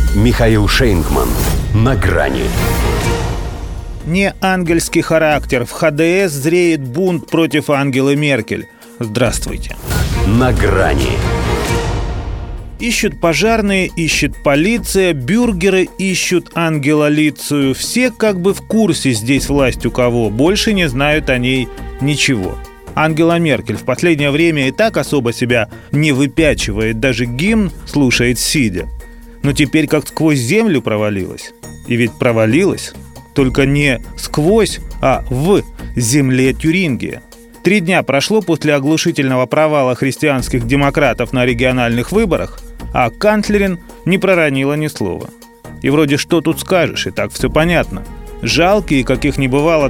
Михаил Шейнгман. На грани. Не ангельский характер. В ХДС зреет бунт против Ангелы Меркель. Здравствуйте. На грани. Ищут пожарные, ищет полиция, бюргеры ищут Ангелолицию. Все как бы в курсе здесь власть у кого, больше не знают о ней ничего. Ангела Меркель в последнее время и так особо себя не выпячивает, даже гимн слушает сидя. Но теперь как сквозь землю провалилась. И ведь провалилась, только не сквозь, а в земле Тюрингия. 3 дня прошло после оглушительного провала христианских демократов на региональных выборах, а канцлерин не проронила ни слова. И вроде что тут скажешь, и так все понятно. Жалкие, каких не бывало,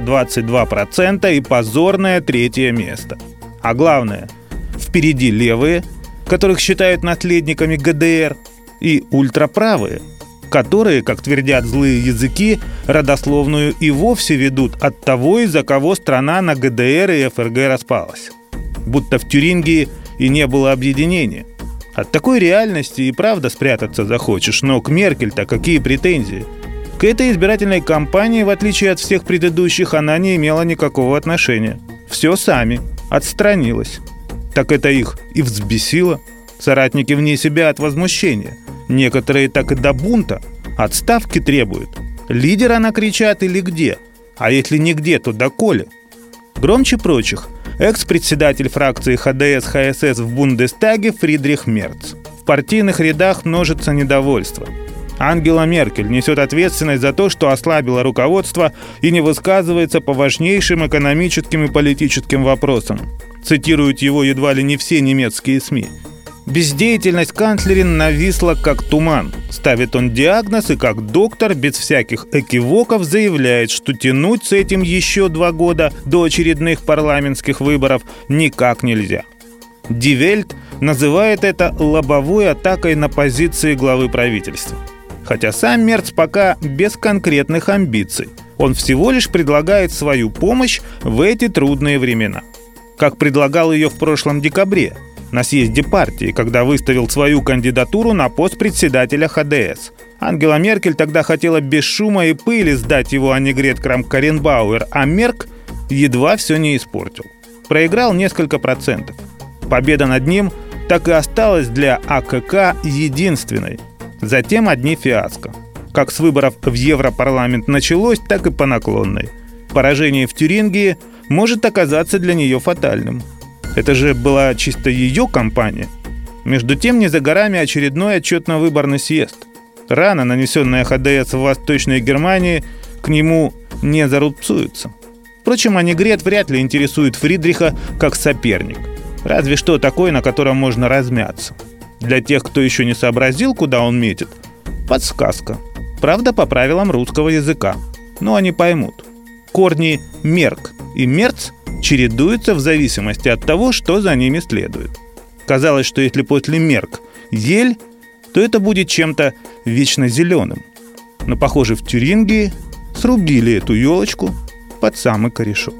22% и позорное 3-е место. А главное, впереди левые, которых считают наследниками ГДР, и ультраправые, которые, как твердят злые языки, родословную и вовсе ведут от того, из-за кого страна на ГДР и ФРГ распалась. Будто в Тюрингии и не было объединения. От такой реальности и правда спрятаться захочешь, но к Меркель-то какие претензии? К этой избирательной кампании, в отличие от всех предыдущих, она не имела никакого отношения. Все сами, отстранилась. Так это их и взбесило. Соратники вне себя от возмущения. Некоторые так и до бунта. Отставки требуют. Лидера накричат или где? А если нигде, то доколе? Громче прочих экс-председатель фракции ХДС-ХСС в Бундестаге Фридрих Мерц. В партийных рядах множится недовольство. Ангела Меркель несет ответственность за то, что ослабила руководство и не высказывается по важнейшим экономическим и политическим вопросам. Цитируют его едва ли не все немецкие СМИ. Бездеятельность канцлерин нависла как туман. Ставит он диагноз и как доктор без всяких экивоков заявляет, что тянуть с этим еще 2 года до очередных парламентских выборов никак нельзя. Die Welt называет это лобовой атакой на позиции главы правительства. Хотя сам Мерц пока без конкретных амбиций. Он всего лишь предлагает свою помощь в эти трудные времена. Как предлагал ее в прошлом декабре на съезде партии, когда выставил свою кандидатуру на пост председателя ХДС. Ангела Меркель тогда хотела без шума и пыли сдать его Аннегрет Крамп-Карренбауэр, а Мерк едва все не испортил. Проиграл несколько процентов. Победа над ним так и осталась для АКК единственной. Затем одни фиаско. Как с выборов в Европарламент началось, так и по наклонной. Поражение в Тюрингии может оказаться для нее фатальным. Это же была чисто ее кампания. Между тем, не за горами очередной отчетно-выборный съезд. Рана, нанесенная ХДС в Восточной Германии, к нему не зарубцуется. Впрочем, Аннегрет вряд ли интересует Фридриха как соперник. Разве что такой, на котором можно размяться. Для тех, кто еще не сообразил, куда он метит, подсказка. Правда, по правилам русского языка. Но они поймут. Корни «мерк» и «мерц» чередуются в зависимости от того, что за ними следует. Казалось, что если после «мерк» «ель», то это будет чем-то вечно зеленым. Но, похоже, в Тюрингии срубили эту елочку под самый корешок.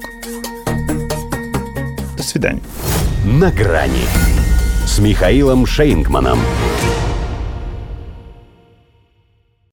До свидания. На грани с Михаилом Шейнгманом.